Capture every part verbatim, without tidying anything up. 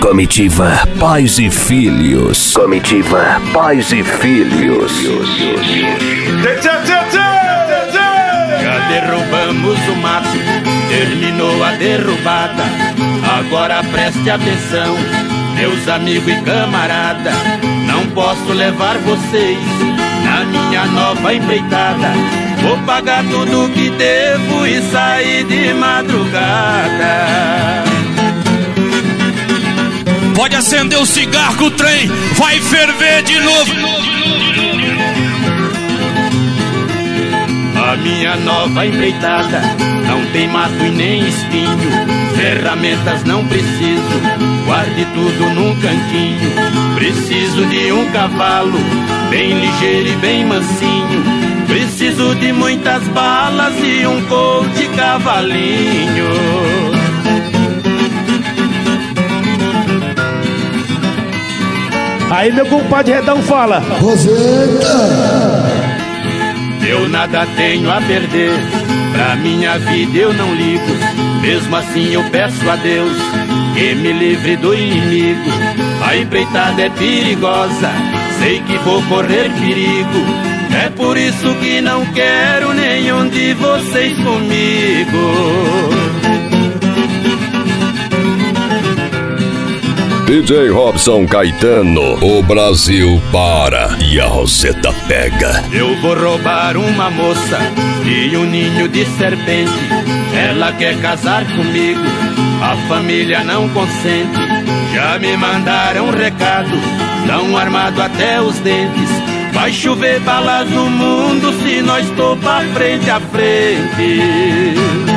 Comitiva Pais e Filhos. Comitiva Pais e Filhos. Já derrubamos o mato, terminou a derrubada. Agora preste atenção, meus amigos e camarada. Não posso levar vocês na minha nova empreitada. Vou pagar tudo que devo e sair de madrugada. Pode acender o cigarro que o trem vai ferver de novo. A minha nova empreitada não tem mato e nem espinho. Ferramentas não preciso, guarde tudo num cantinho. Preciso de um cavalo, bem ligeiro e bem mansinho. Preciso de muitas balas e um colt cavalinho. Aí meu compadre Redão fala: Roseta! Eu nada tenho a perder, pra minha vida eu não ligo. Mesmo assim eu peço a Deus que me livre do inimigo. A empreitada é perigosa, sei que vou correr perigo. É por isso que não quero nenhum de vocês comigo. D J Robson Caetano, o Brasil para e a Roseta pega. Eu vou roubar uma moça e um ninho de serpente. Ela quer casar comigo, a família não consente. Já me mandaram um recado, tão armado até os dentes. Vai chover balas no mundo se nós topar frente a frente.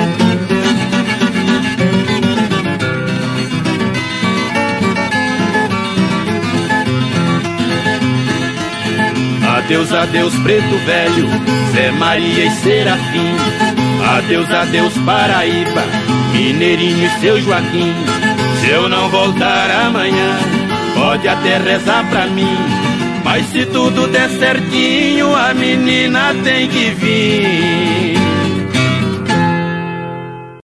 Adeus, adeus, preto velho, Zé Maria e Serafim. Adeus, adeus, Paraíba, Mineirinho e seu Joaquim. Se eu não voltar amanhã, pode até rezar pra mim. Mas se tudo der certinho, a menina tem que vir.